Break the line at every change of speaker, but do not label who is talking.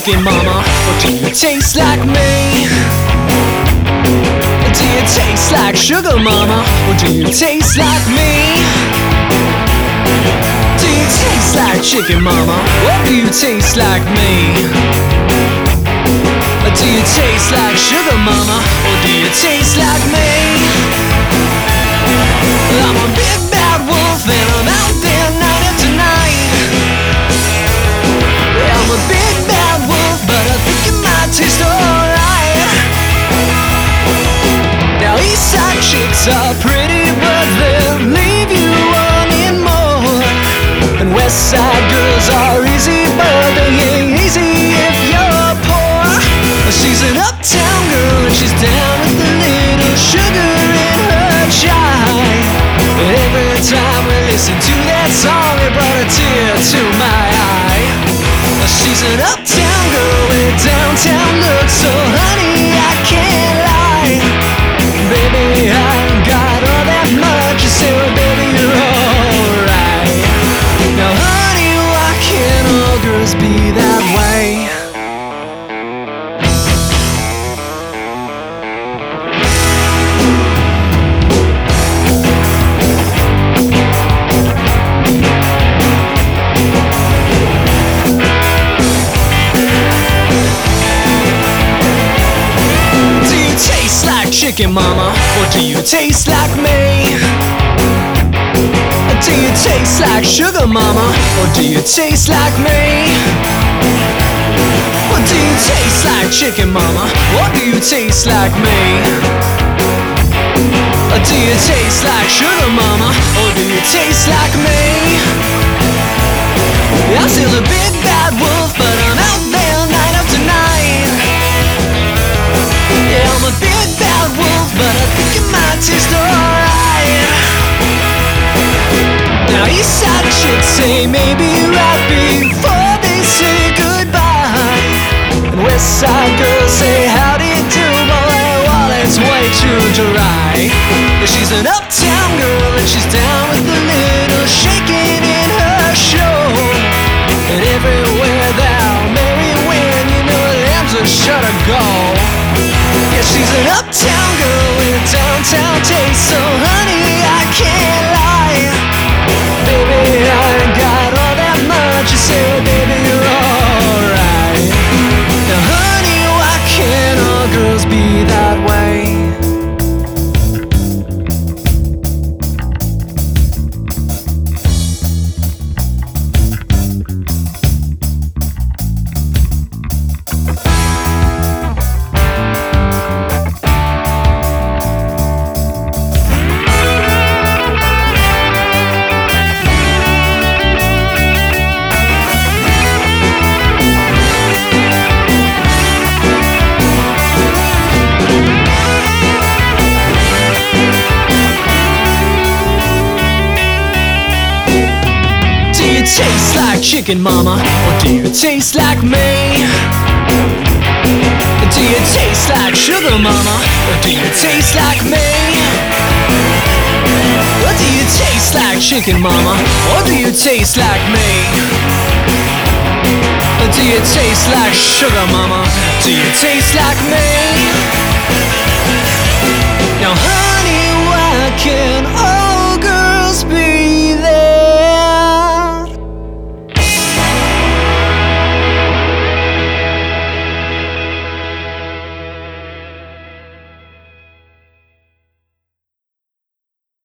chicken, mama? Or do you taste like me? Do you taste like sugar, mama? Or do you taste like me? Do you taste like chicken, mama? Or do you taste like me? Or do you taste like sugar, mama? Or do you taste like me? I'm a big bad wolf and I'm out there night after night. Yeah, I'm a big bad wolf, but I think it might taste alright. Now east side chicks are pretty, but they'll leave you wanting more. And west side girls are easy, but they ain't easy if you're poor. She's an uptown girl and she's down with a little sugar in her chai. And every time we listen to that song, it brought a tear to my eye. She's an uptown girl with downtown look, so honey, I can't lie. Baby, I ain't got all that much. You say, well, baby, you're alright. Now, honey, why can't all girls be that way? Chicken, mama, or do you taste like me? Do you taste like sugar, mama, or do you taste like me? Or do you taste like chicken, mama, or do you taste like me? Or do you taste like sugar, mama, or do you taste like me? I'm still a big bad wolf, but I'm out there night after night. Yeah, I'm a big bad wolf, but I think it might taste alright. Now east side chicks say maybe right before they say goodbye. And west side girls say howdy do, boy, while it's way too dry. Yeah, she's an uptown girl and she's down with a little shaking in her show. And everywhere thou Mary Wynn, you know lambs are sure to go. Yeah, she's an uptown girl with downtown taste, so honey, I can't lie. Baby, I ain't got all that much. You say, well, baby, you're alright. Now, honey, why can't all girls be that way? Taste like chicken, mama, or do you taste like me? Do you taste like sugar, mama, or do you taste like me? Or do you taste like chicken, mama, or do you taste like me? Or do you taste like sugar, mama, do you taste like me? Now honey, why can't all girls be